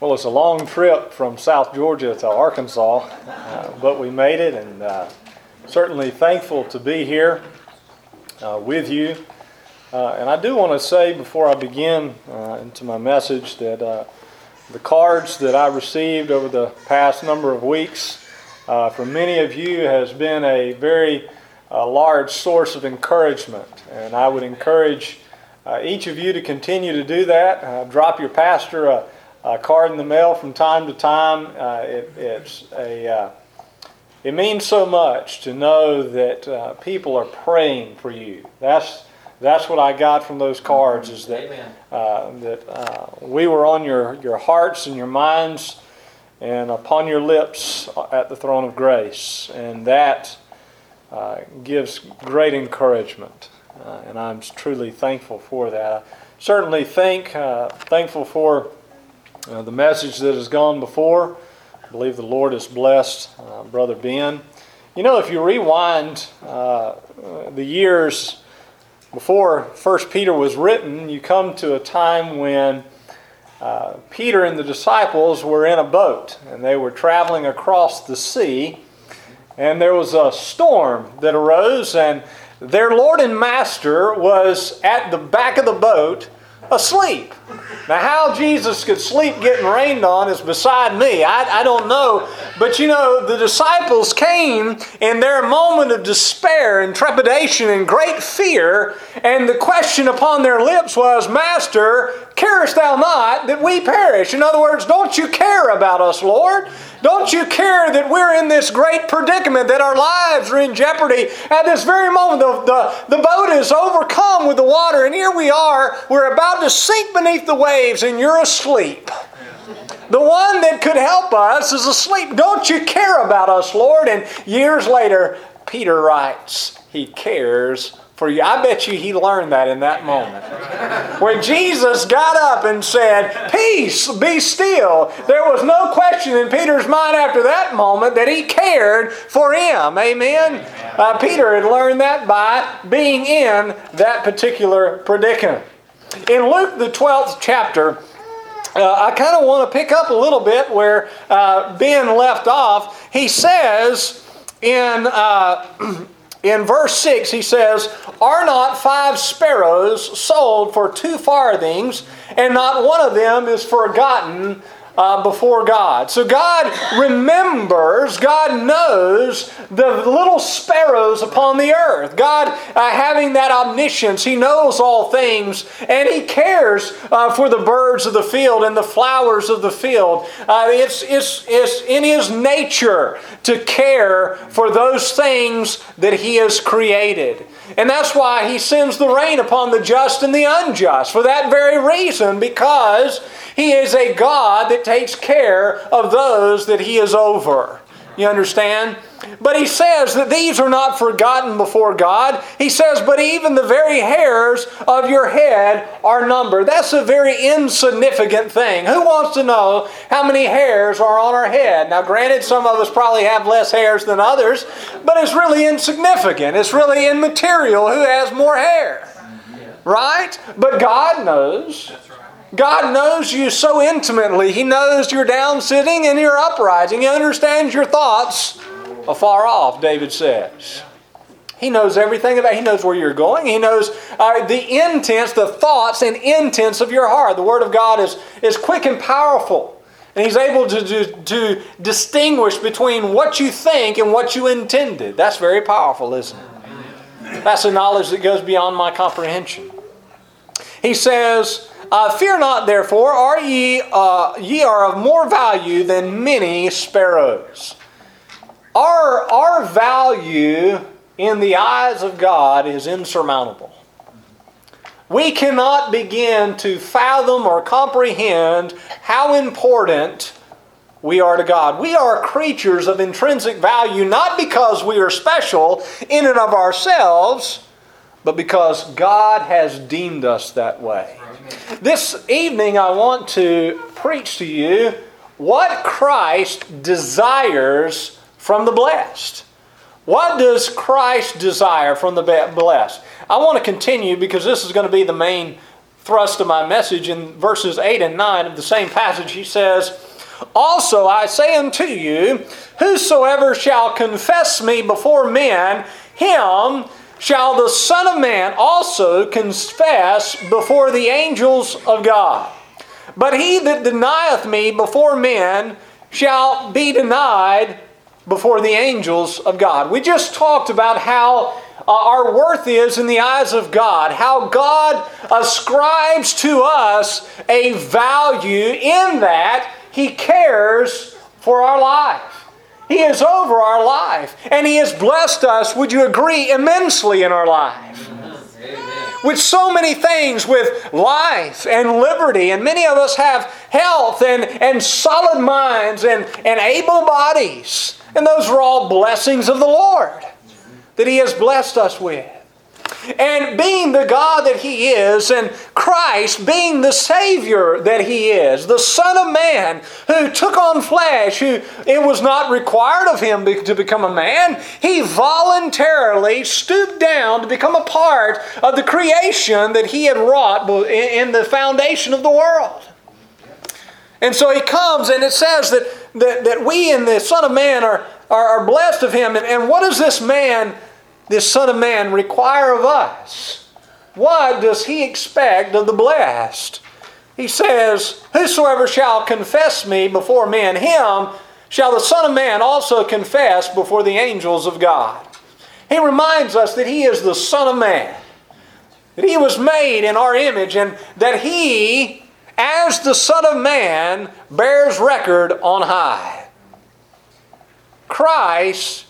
Well, it's a long trip from South Georgia to Arkansas, but we made it, and certainly thankful to be here with you. And I do want to say before I begin into my message that the cards that I received over the past number of weeks from many of you has been a very large source of encouragement. And I would encourage each of you to continue to do that. Drop your pastor a card in the mail from time to time. It means so much to know that people are praying for you. That's what I got from those cards, is that we were on your hearts and your minds and upon your lips at the throne of grace. And that gives great encouragement. And I'm truly thankful for that. I certainly thankful for the message that has gone before. I believe the Lord has blessed Brother Ben. You know, if you rewind the years before 1 Peter was written, you come to a time when Peter and the disciples were in a boat, and they were traveling across the sea, and there was a storm that arose, and their Lord and Master was at the back of the boat asleep. Now, how Jesus could sleep getting rained on is beside me. I don't know. But you know, the disciples came in their moment of despair and trepidation and great fear, and the question upon their lips was, "Master, carest thou not that we perish?" In other words, don't you care about us, Lord? Don't you care that we're in this great predicament, that our lives are in jeopardy? At this very moment, the boat is overcome with the water, and here we are, we're about to sink beneath the waves, and you're asleep. The one that could help us is asleep. Don't you care about us, Lord? And years later, Peter writes, he cares for you. I bet you he learned that in that moment. When Jesus got up and said, "Peace, be still," there was no question in Peter's mind after that moment that he cared for him. Amen? Peter had learned that by being in that particular predicament. In Luke, the 12th chapter, I kind of want to pick up a little bit where Ben left off. He says in verse 6, he says, "Are not 5 sparrows sold for 2 farthings, and not one of them is forgotten before God?" So God remembers, God knows the little sparrows upon the earth. God having that omniscience, He knows all things, and He cares for the birds of the field and the flowers of the field. It's in His nature to care for those things that He has created. And that's why He sends the rain upon the just and the unjust, for that very reason, because He is a God that takes care of those that He is over. You understand? But He says that these are not forgotten before God. He says, but even the very hairs of your head are numbered. That's a very insignificant thing. Who wants to know how many hairs are on our head? Now, granted, some of us probably have less hairs than others, but it's really insignificant. It's really immaterial who has more hair. Right? But God knows. God knows you so intimately. He knows your down sitting and your uprising. He understands your thoughts afar off, David says. He knows everything about it. He knows where you're going. He knows the intents, the thoughts and intents of your heart. The Word of God is quick and powerful. And He's able to distinguish between what you think and what you intended. That's very powerful, isn't it? That's a knowledge that goes beyond my comprehension. He says, "Fear not, therefore, ye are of more value than many sparrows." Our value in the eyes of God is insurmountable. We cannot begin to fathom or comprehend how important we are to God. We are creatures of intrinsic value, not because we are special in and of ourselves, but because God has deemed us that way. This evening I want to preach to you what Christ desires from the blessed. What does Christ desire from the blessed? I want to continue because this is going to be the main thrust of my message in verses 8 and 9 of the same passage. He says, "Also I say unto you, whosoever shall confess me before men, him shall the Son of Man also confess before the angels of God. But he that denieth me before men shall be denied before the angels of God." We just talked about how our worth is in the eyes of God, how God ascribes to us a value in that He cares for our life. He is over our life, and He has blessed us, would you agree, immensely in our life. With so many things, with life and liberty, and many of us have health and solid minds and able bodies. And those are all blessings of the Lord that He has blessed us with. And being the God that He is, and Christ being the Savior that He is, the Son of Man who took on flesh, who it was not required of Him to become a man, He voluntarily stooped down to become a part of the creation that He had wrought in the foundation of the world. And so He comes, and it says that we and the Son of Man are blessed of Him. And what does this Son of Man require of us? What does He expect of the blessed? He says, "Whosoever shall confess me before men, him shall the Son of Man also confess before the angels of God." He reminds us that He is the Son of Man, that He was made in our image, and that He, as the Son of Man, bears record on high. Christ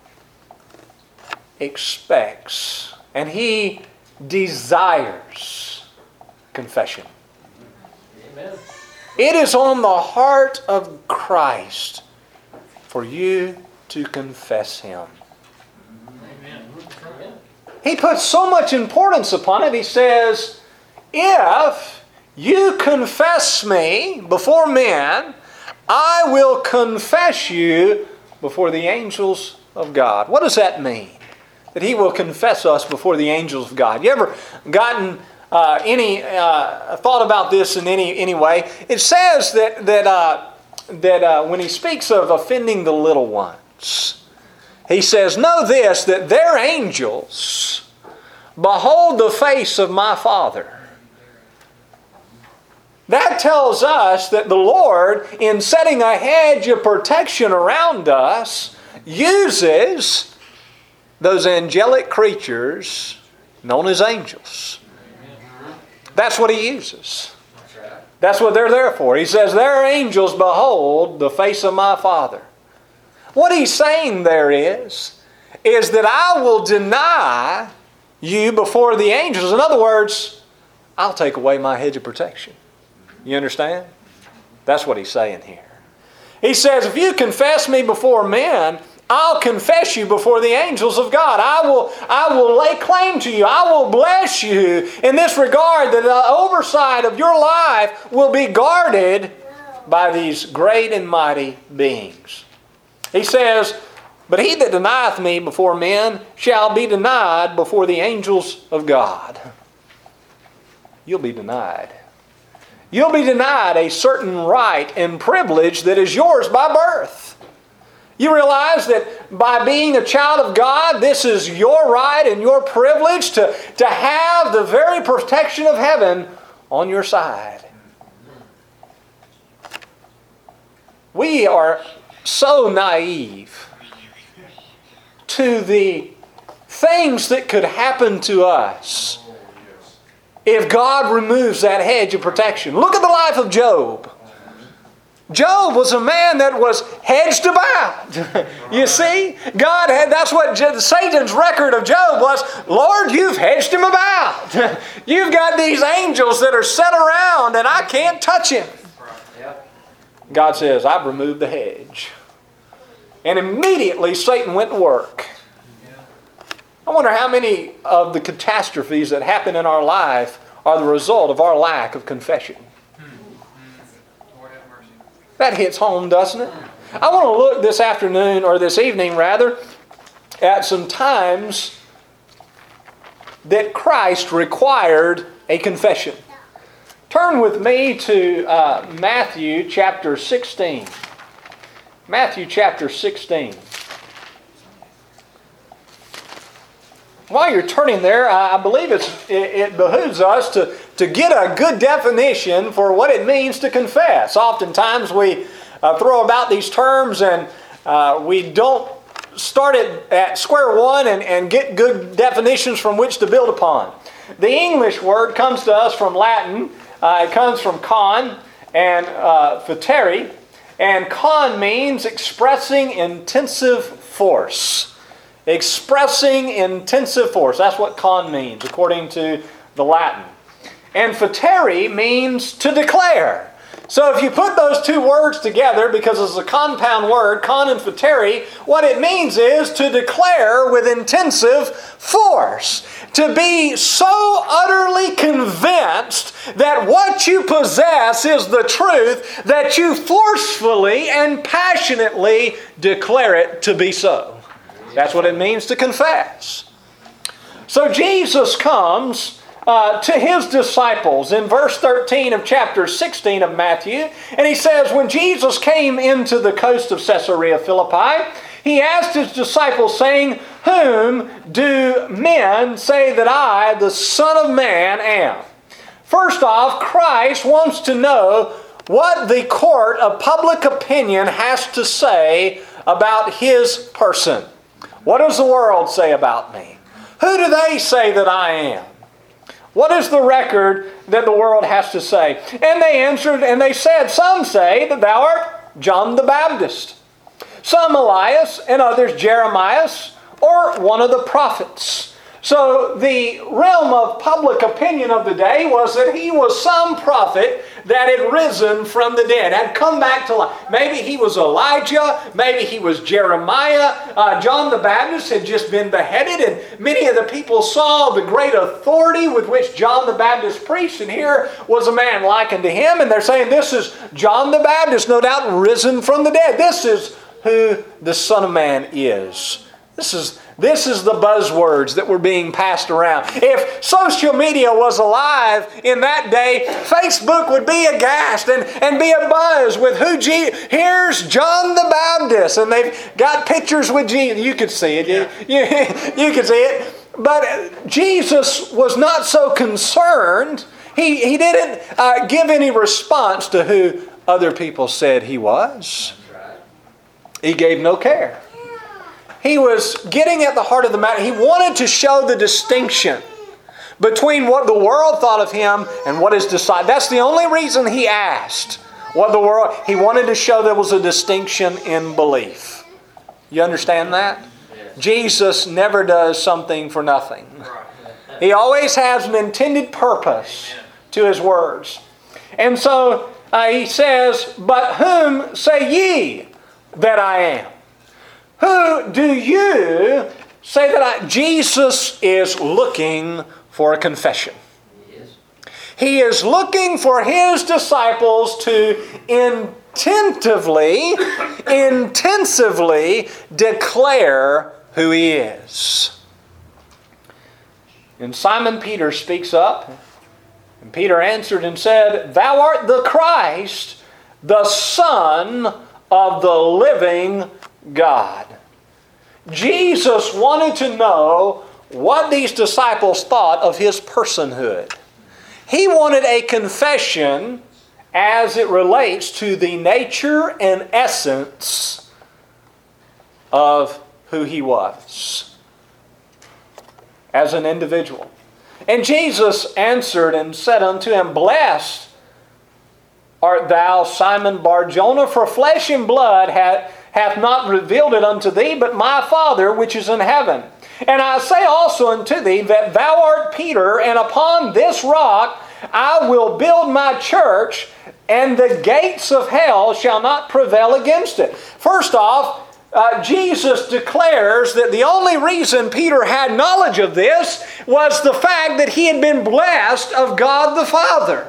expects, and He desires confession. Amen. It is on the heart of Christ for you to confess Him. Amen. He puts so much importance upon it. He says, "If you confess me before men, I will confess you before the angels of God." What does that mean? That He will confess us before the angels of God. You ever gotten any thought about this in any way? It says that when He speaks of offending the little ones, He says, "Know this, that their angels behold the face of my Father." That tells us that the Lord, in setting a hedge of protection around us, uses those angelic creatures known as angels. That's what He uses. That's what they're there for. He says, "Their angels behold the face of my Father." What He's saying there is that I will deny you before the angels. In other words, I'll take away my hedge of protection. You understand? That's what He's saying here. He says, if you confess me before men, I'll confess you before the angels of God. I will lay claim to you. I will bless you in this regard, that the oversight of your life will be guarded by these great and mighty beings. He says, "But he that denieth me before men shall be denied before the angels of God." You'll be denied. You'll be denied a certain right and privilege that is yours by birth. You realize that by being a child of God, this is your right and your privilege to have the very protection of heaven on your side. We are so naive to the things that could happen to us if God removes that hedge of protection. Look at the life of Job. Job was a man that was hedged about. You see? That's what Satan's record of Job was. "Lord, you've hedged him about. You've got these angels that are set around and I can't touch him." God says, "I've removed the hedge." And immediately Satan went to work. I wonder how many of the catastrophes that happen in our life are the result of our lack of confession. That hits home, doesn't it? I want to look this afternoon, or this evening rather, at some times that Christ required a confession. Turn with me to Matthew chapter 16. Matthew chapter 16. While you're turning there, I believe it behooves us to get a good definition for what it means to confess. Oftentimes we throw about these terms and we don't start it at square one and get good definitions from which to build upon. The English word comes to us from Latin. It comes from con and fateri. And con means expressing intensive force. Expressing intensive force. That's what con means, according to the Latin. And fateri means to declare. So if you put those two words together, because it's a compound word, con and fateri, what it means is to declare with intensive force. To be so utterly convinced that what you possess is the truth that you forcefully and passionately declare it to be so. That's what it means to confess. So Jesus comes to His disciples in verse 13 of chapter 16 of Matthew. And He says, when Jesus came into the coast of Caesarea Philippi, He asked His disciples, saying, whom do men say that I, the Son of Man, am? First off, Christ wants to know what the court of public opinion has to say about His person. What does the world say about me? Who do they say that I am? What is the record that the world has to say? And they answered and they said, some say that thou art John the Baptist, some Elias, and others Jeremias, or one of the prophets. So the realm of public opinion of the day was that he was some prophet that had risen from the dead, had come back to life. Maybe he was Elijah, maybe he was Jeremiah. John the Baptist had just been beheaded, and many of the people saw the great authority with which John the Baptist preached, and here was a man likened to him, and they're saying this is John the Baptist, no doubt risen from the dead. This is who the Son of Man is. This is the buzzwords that were being passed around. If social media was alive in that day, Facebook would be aghast and be abuzz with here's John the Baptist, and they've got pictures with Jesus. You could see it. You could see it. But Jesus was not so concerned. He didn't give any response to who other people said He was. He gave no care. He was getting at the heart of the matter. He wanted to show the distinction between what the world thought of Him and what His disciples. That's the only reason He asked what the world. He wanted to show there was a distinction in belief. You understand that? Jesus never does something for nothing. He always has an intended purpose to His words. And so He says, but whom say ye that I am? Who do you say that I am? Jesus is looking for a confession. He is looking for His disciples to intensively declare who He is. And Simon Peter speaks up. And Peter answered and said, thou art the Christ, the Son of the living God. Jesus wanted to know what these disciples thought of His personhood. He wanted a confession as it relates to the nature and essence of who He was as an individual. And Jesus answered and said unto him, blessed art thou, Simon Bar-Jonah, for flesh and blood hath not revealed it unto thee, but my Father which is in heaven. And I say also unto thee that thou art Peter, and upon this rock I will build my church, and the gates of hell shall not prevail against it. First off, Jesus declares that the only reason Peter had knowledge of this was the fact that he had been blessed of God the Father.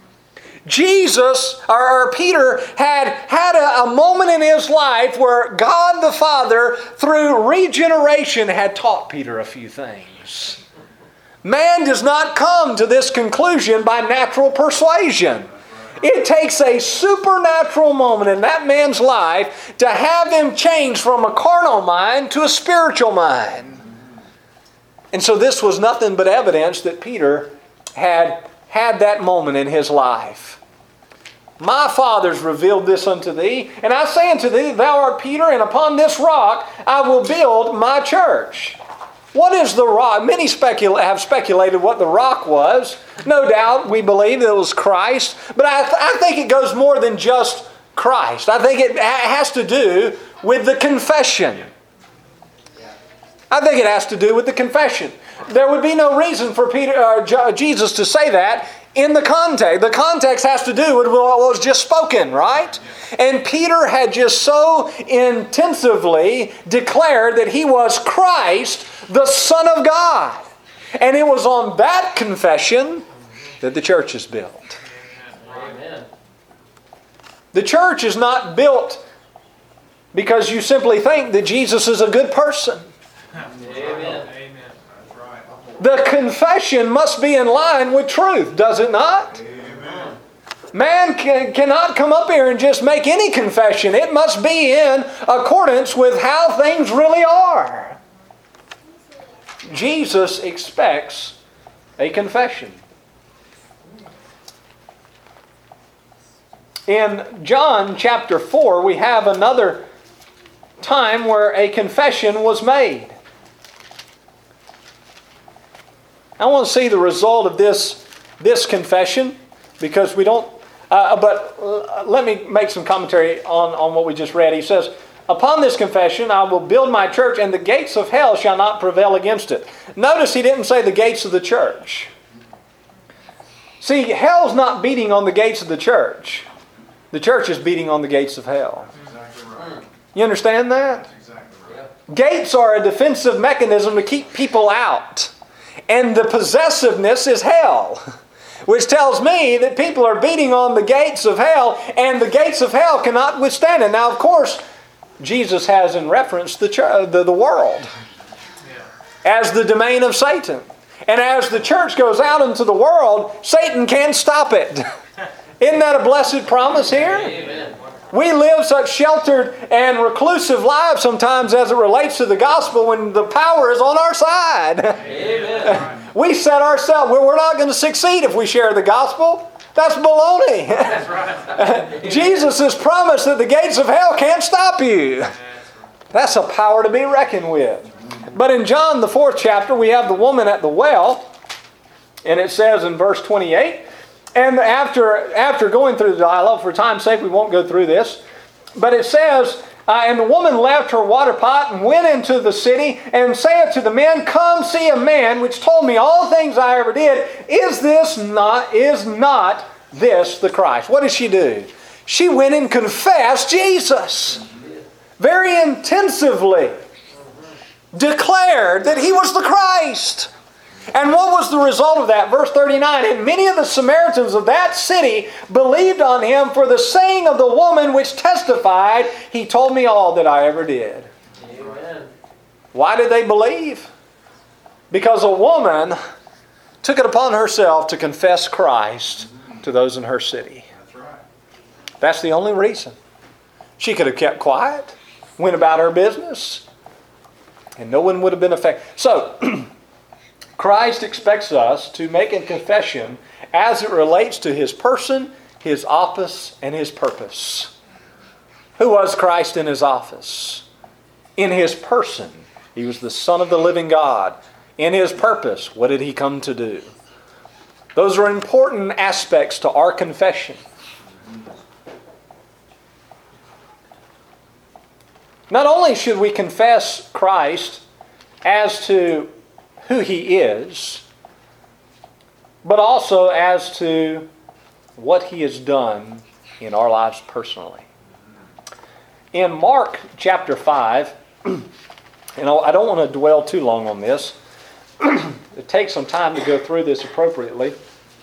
Peter had a moment in his life where God the Father, through regeneration, had taught Peter a few things. Man does not come to this conclusion by natural persuasion. It takes a supernatural moment in that man's life to have him change from a carnal mind to a spiritual mind. And so this was nothing but evidence that Peter had that moment in his life. My fathers revealed this unto thee, and I say unto thee, thou art Peter, and upon this rock I will build my church. What is the rock? Many have speculated what the rock was. No doubt we believe it was Christ, but I think it goes more than just Christ. I think it has to do with the confession. I think it has to do with the confession. There would be no reason for Jesus to say that in the context. The context has to do with what was just spoken, right? And Peter had just so intensively declared that he was Christ, the Son of God. And it was on that confession that the church is built. Amen. The church is not built because you simply think that Jesus is a good person. Amen. The confession must be in line with truth, does it not? Amen. Man cannot come up here and just make any confession. It must be in accordance with how things really are. Jesus expects a confession. In John chapter 4, we have another time where a confession was made. I want to see the result of this confession, because we don't... but let me make some commentary on what we just read. He says, upon this confession I will build my church, and the gates of hell shall not prevail against it. Notice he didn't say the gates of the church. See, hell's not beating on the gates of the church. The church is beating on the gates of hell. You understand that? Gates are a defensive mechanism to keep people out. And the possessiveness is hell, which tells me that people are beating on the gates of hell, and the gates of hell cannot withstand it. Now, of course, Jesus has in reference the world as the domain of Satan. And as the church goes out into the world, Satan can't stop it. Isn't that a blessed promise here? Amen. We live such sheltered and reclusive lives sometimes as it relates to the gospel when the power is on our side. Amen. We set ourselves, we're not going to succeed if we share the gospel. That's baloney. That's right. Jesus has promised that the gates of hell can't stop you. That's a power to be reckoned with. But in John, the 4th chapter, we have the woman at the well. And it says in verse 28, and after going through the dialogue, for time's sake we won't go through this, but it says, and the woman left her water pot and went into the city and saith to the men, come see a man which told me all things I ever did. Is not this the Christ? What did she do? She went and confessed Jesus. Very intensively declared that He was the Christ. And what was the result of that? Verse 39, and many of the Samaritans of that city believed on Him for the saying of the woman which testified, He told me all that I ever did. Amen. Why did they believe? Because a woman took it upon herself to confess Christ to those in her city. That's right. That's the only reason. She could have kept quiet, went about her business, and no one would have been affected. So, Christ expects us to make a confession as it relates to His person, His office, and His purpose. Who was Christ in His office? In His person, He was the Son of the living God. In His purpose, what did He come to do? Those are important aspects to our confession. Not only should we confess Christ as to who He is, but also as to what He has done in our lives personally. In Mark chapter 5, and I don't want to dwell too long on this. It takes some time to go through this appropriately.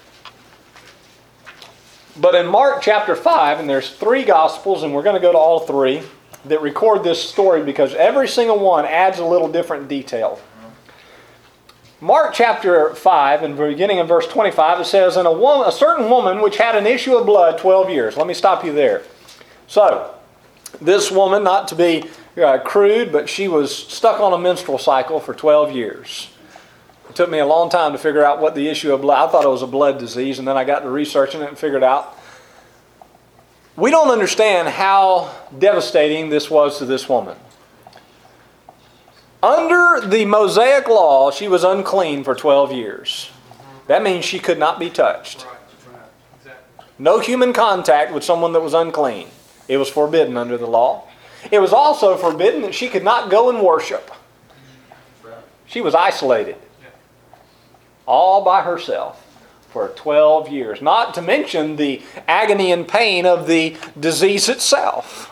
But in Mark chapter 5, and there's 3 Gospels, and we're going to go to all 3, that record this story because every single one adds a little different detail. Mark chapter 5, and beginning in verse 25, it says, "And a certain woman which had an issue of blood 12 years." Let me stop you there. So, this woman, not to be crude, but she was stuck on a menstrual cycle for 12 years. It took me a long time to figure out what the issue of blood. I thought it was a blood disease, and then I got to researching it and figured out. We don't understand how devastating this was to this woman. Under the Mosaic law, she was unclean for 12 years. That means she could not be touched. No human contact with someone that was unclean. It was forbidden under the law. It was also forbidden that she could not go and worship. She was isolated. All by herself for 12 years. Not to mention the agony and pain of the disease itself.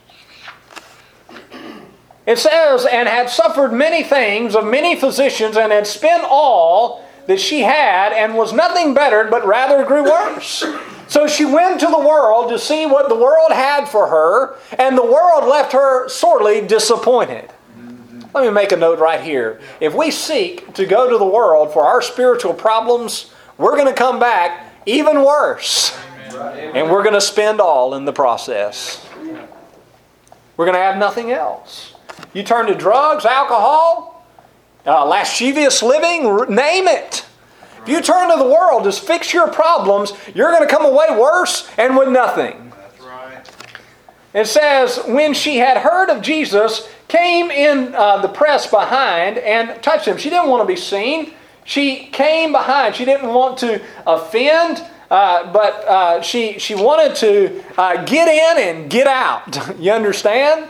It says, "And had suffered many things of many physicians, and had spent all that she had, and was nothing bettered, but rather grew worse." So she went to the world to see what the world had for her, and the world left her sorely disappointed. Let me make a note right here. If we seek to go to the world for our spiritual problems, we're going to come back even worse. Amen. And we're going to spend all in the process. We're going to have nothing else. You turn to drugs, alcohol, lascivious living, name it. If you turn to the world to fix your problems, you're going to come away worse and with nothing. That's right. It says, when she had heard of Jesus, came in the press behind and touched him. She didn't want to be seen. She came behind. She didn't want to offend, but she wanted to get in and get out. You understand?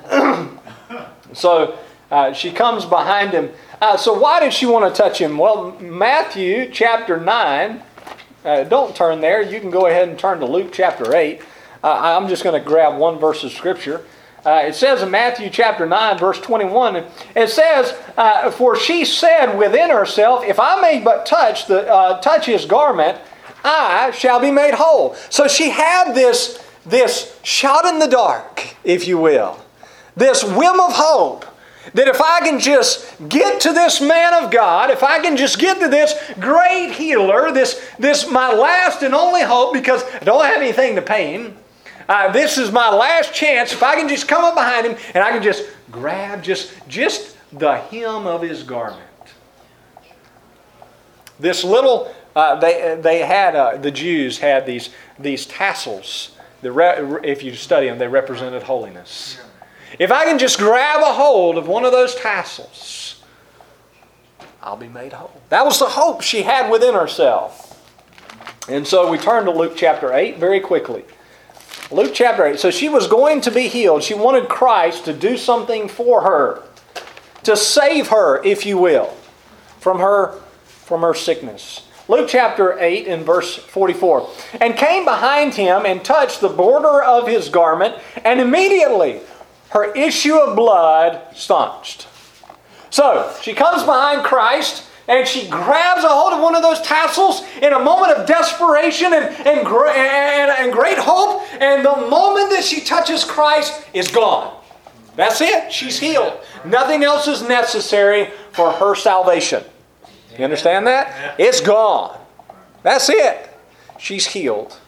So she comes behind him. So why did she want to touch him? Well, Matthew chapter 9. Don't turn there. You can go ahead and turn to Luke chapter 8. I'm just going to grab one verse of Scripture. It says in Matthew chapter 9, verse 21, it says, "For she said within herself, if I may but touch his garment, I shall be made whole." So she had this shot in the dark, if you will. This whim of hope. That if I can just get to this man of God, if I can just get to this great healer, this my last and only hope, because I don't have anything to pay him. This is my last chance. If I can just come up behind him and I can just grab just the hem of his garment. This little, the Jews had these tassels. If you study them, they represented holiness. If I can just grab a hold of one of those tassels, I'll be made whole. That was the hope she had within herself. And so we turn to Luke chapter 8 very quickly. Luke chapter 8. So she was going to be healed. She wanted Christ to do something for her. To save her, if you will, from her sickness. Luke chapter 8 in verse 44. "And came behind him and touched the border of his garment, and immediately her issue of blood staunched." So, she comes behind Christ and she grabs a hold of one of those tassels in a moment of desperation and great hope. And the moment that she touches Christ is gone. That's it. She's healed. Nothing else is necessary for her salvation. You understand that? It's gone. That's it. She's healed.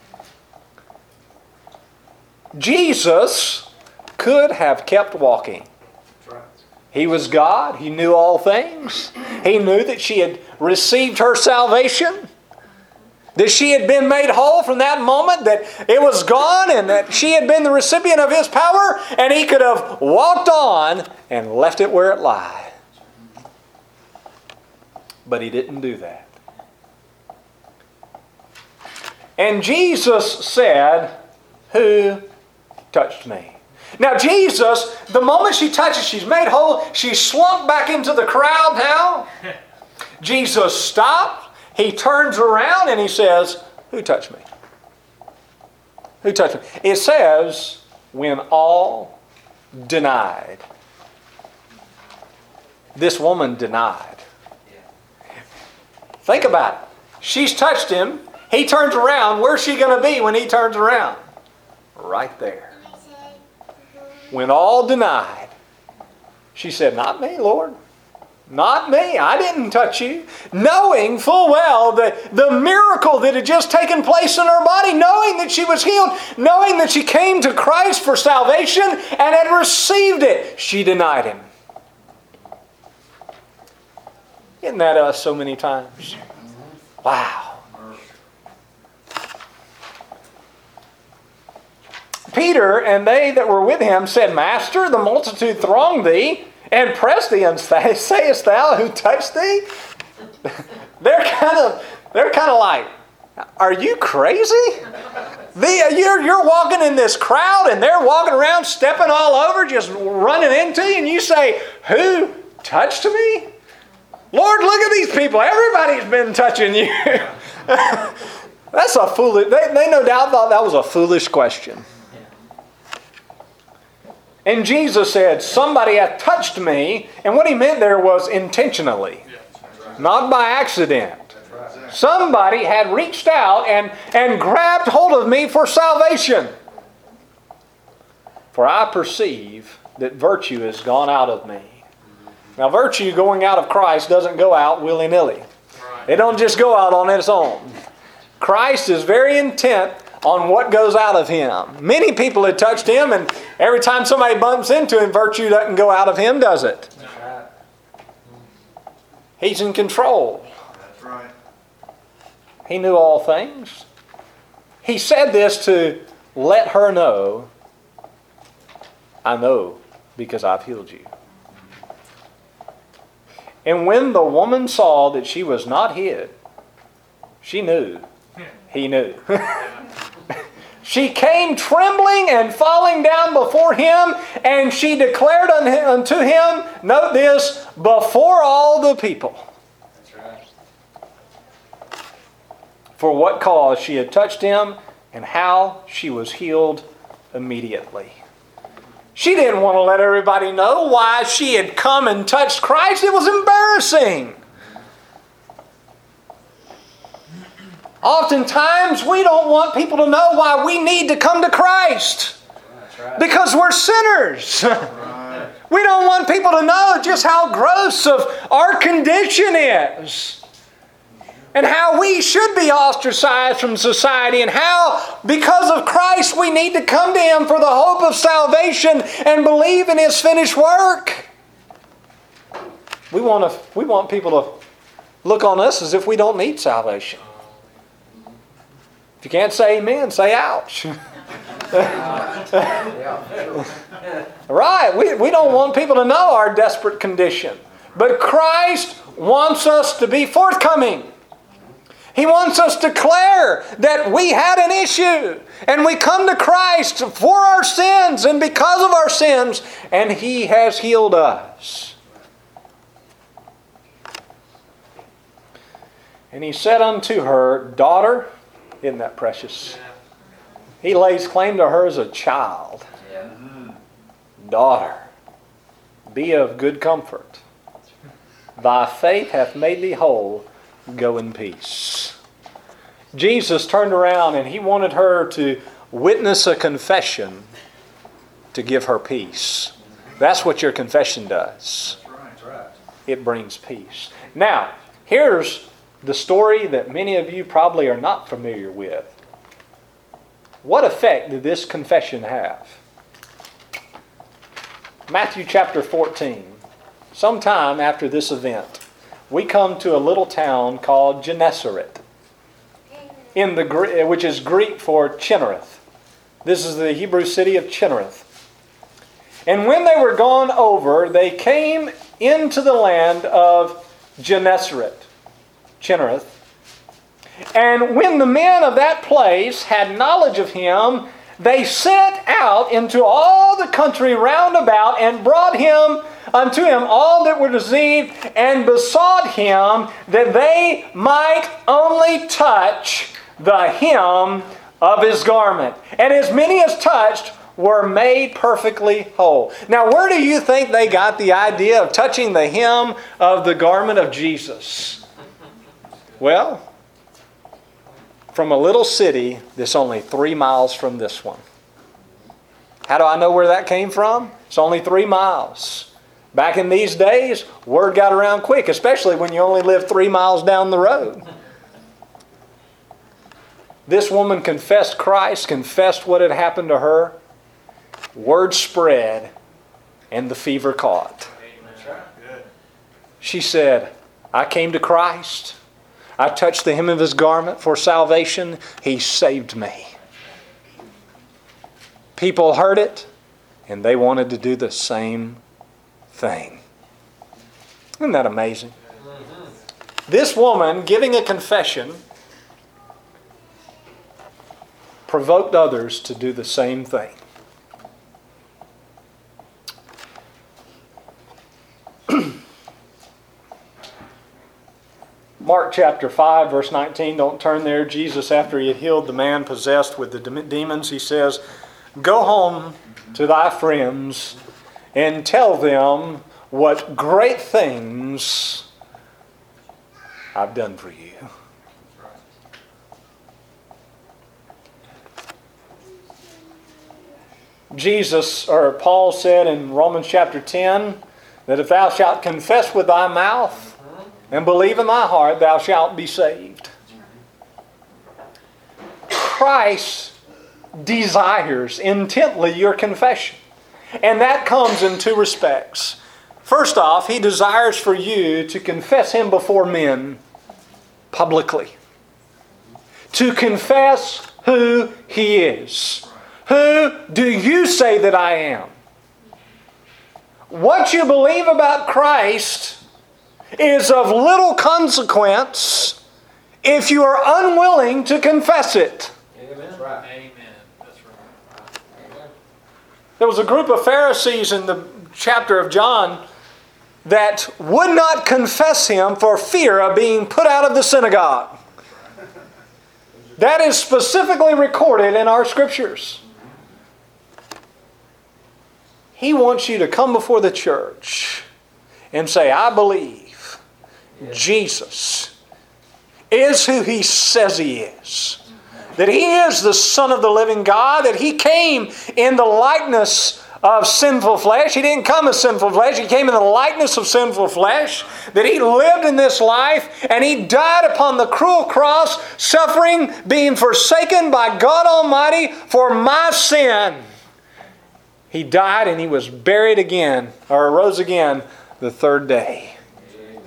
Jesus could have kept walking. He was God. He knew all things. He knew that she had received her salvation. That she had been made whole from that moment. That it was gone and that she had been the recipient of His power. And He could have walked on and left it where it lay. But He didn't do that. And Jesus said, "Who touched me?" Now Jesus, the moment she touches, she's made whole. She's slunk back into the crowd now. Jesus stopped. He turns around and He says, "Who touched me? Who touched me?" It says, when all denied. This woman denied. Think about it. She's touched Him. He turns around. Where's she going to be when He turns around? Right there. When all denied, she said, "Not me, Lord. Not me. I didn't touch you. Knowing full well the miracle that had just taken place in her body, knowing that she was healed, knowing that she came to Christ for salvation and had received it, she denied Him. Isn't that us so many times? Wow. Peter and they that were with him said, Master, the multitude throng thee, and press thee, and sayest thou, who touched thee? They're kind of like, are you crazy? You're walking in this crowd, and they're walking around, stepping all over, just running into you, and you say, who touched me? Lord, look at these people. Everybody's been touching you. That's a foolish. They no doubt thought that was a foolish question. And Jesus said, somebody hath touched me. And what He meant there was intentionally, not by accident. Somebody had reached out and grabbed hold of me for salvation. For I perceive that virtue is gone out of me. Now, virtue going out of Christ doesn't go out willy-nilly. It don't just go out on its own. Christ is very intent on what goes out of Him. Many people had touched Him, and every time somebody bumps into Him, virtue doesn't go out of Him, does it? He's in control. That's right. He knew all things. He said this to let her know, I know because I've healed you. And when the woman saw that she was not hid, she knew. He knew. She came trembling and falling down before Him, and she declared unto Him, note this, before all the people. That's right. For what cause she had touched Him, and how she was healed immediately. She didn't want to let everybody know why she had come and touched Christ. It was embarrassing. Oftentimes, we don't want people to know why we need to come to Christ. That's right. Because we're sinners. Right. We don't want people to know just how gross of our condition is. And how we should be ostracized from society. And how, because of Christ, we need to come to Him for the hope of salvation and believe in His finished work. We want people to look on us as if we don't need salvation. If you can't say amen, say ouch. Right. We don't want people to know our desperate condition. But Christ wants us to be forthcoming. He wants us to declare that we had an issue. And we come to Christ for our sins and because of our sins. And He has healed us. And He said unto her, Daughter, isn't that precious? He lays claim to her as a child. Yeah. Daughter, be of good comfort. Thy faith hath made thee whole. Go in peace. Jesus turned around and He wanted her to witness a confession to give her peace. That's what your confession does. That's right. It brings peace. Now, here's the story that many of you probably are not familiar with. What effect did this confession have? Matthew chapter 14. Sometime after this event, we come to a little town called Gennesaret, which is Greek for Chinnereth. This is the Hebrew city of Chinnereth. And when they were gone over, they came into the land of Gennesaret. Chinnereth. And when the men of that place had knowledge of Him, they sent out into all the country round about and brought unto Him all that were deceived and besought Him that they might only touch the hem of His garment. And as many as touched were made perfectly whole. Now, where do you think they got the idea of touching the hem of the garment of Jesus? Well, from a little city that's only 3 miles from this one. How do I know where that came from? It's only 3 miles. Back in these days, word got around quick, especially when you only live 3 miles down the road. This woman confessed Christ, confessed what had happened to her. Word spread, and the fever caught. That's right. Good. She said, I came to Christ. I touched the hem of His garment for salvation. He saved me. People heard it, and they wanted to do the same thing. Isn't that amazing? This woman giving a confession provoked others to do the same thing. Mark chapter 5, verse 19. Don't turn there. Jesus, after He had healed the man possessed with the demons, He says, Go home to thy friends and tell them what great things I've done for you. Jesus, or Paul said in Romans chapter 10, that if thou shalt confess with thy mouth and believe in thy heart, thou shalt be saved. Christ desires intently your confession. And that comes in 2 respects. First off, He desires for you to confess Him before men publicly. To confess who He is. Who do you say that I am? What you believe about Christ is of little consequence if you are unwilling to confess it. Amen. That's right. Amen. That's right. Amen. There was a group of Pharisees in the chapter of John that would not confess Him for fear of being put out of the synagogue. That is specifically recorded in our scriptures. He wants you to come before the church and say, I believe Jesus is who He says He is. That He is the Son of the living God. That He came in the likeness of sinful flesh. He didn't come as sinful flesh. He came in the likeness of sinful flesh. That He lived in this life and He died upon the cruel cross, suffering, being forsaken by God Almighty for my sin. He died and He was buried again, or arose again the 3rd day. Amen.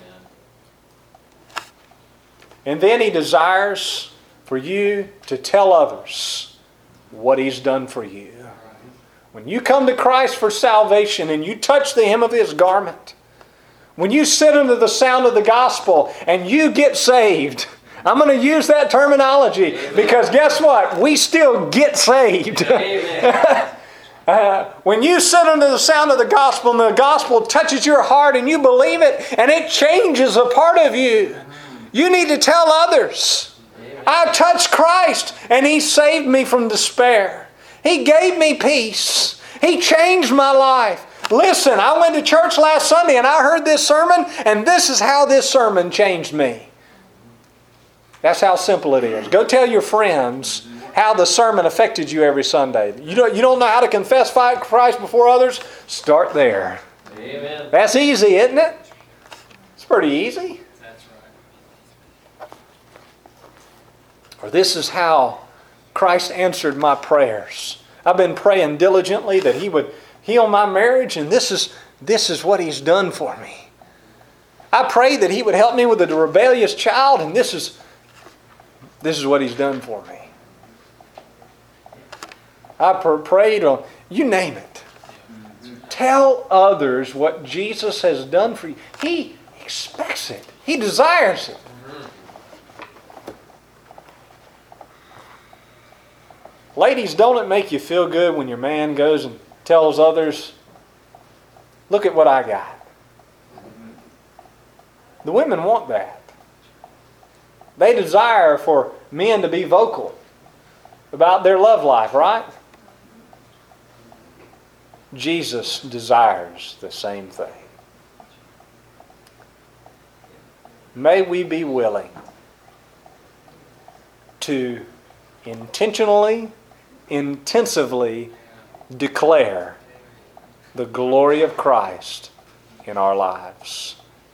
And then He desires for you to tell others what He's done for you. When you come to Christ for salvation and you touch the hem of His garment, when you sit under the sound of the gospel and you get saved, I'm going to use that terminology because guess what? We still get saved. Amen. When you sit under the sound of the gospel and the gospel touches your heart and you believe it and it changes a part of you, you need to tell others. I touched Christ and He saved me from despair. He gave me peace. He changed my life. Listen, I went to church last Sunday and I heard this sermon and this is how this sermon changed me. That's how simple it is. Go tell your friends how the sermon affected you every Sunday. You don't know how to confess Christ before others? Start there. Amen. That's easy, isn't it? It's pretty easy. That's right. Or this is how Christ answered my prayers. I've been praying diligently that He would heal my marriage, and this is what He's done for me. I prayed that He would help me with a rebellious child, and this is what He's done for me. I prayed on, you name it. Tell others what Jesus has done for you. He expects it. He desires it. Ladies, don't it make you feel good when your man goes and tells others, look at what I got? The women want that. They desire for men to be vocal about their love life, right? Jesus desires the same thing. May we be willing to intentionally, intensively declare the glory of Christ in our lives.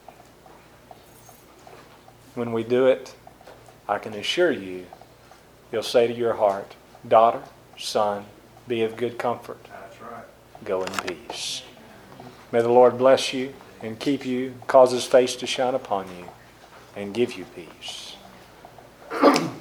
When we do it, I can assure you, you'll say to your heart, daughter, son, be of good comfort. That's right. Go in peace. May the Lord bless you and keep you, cause His face to shine upon you, and give you peace.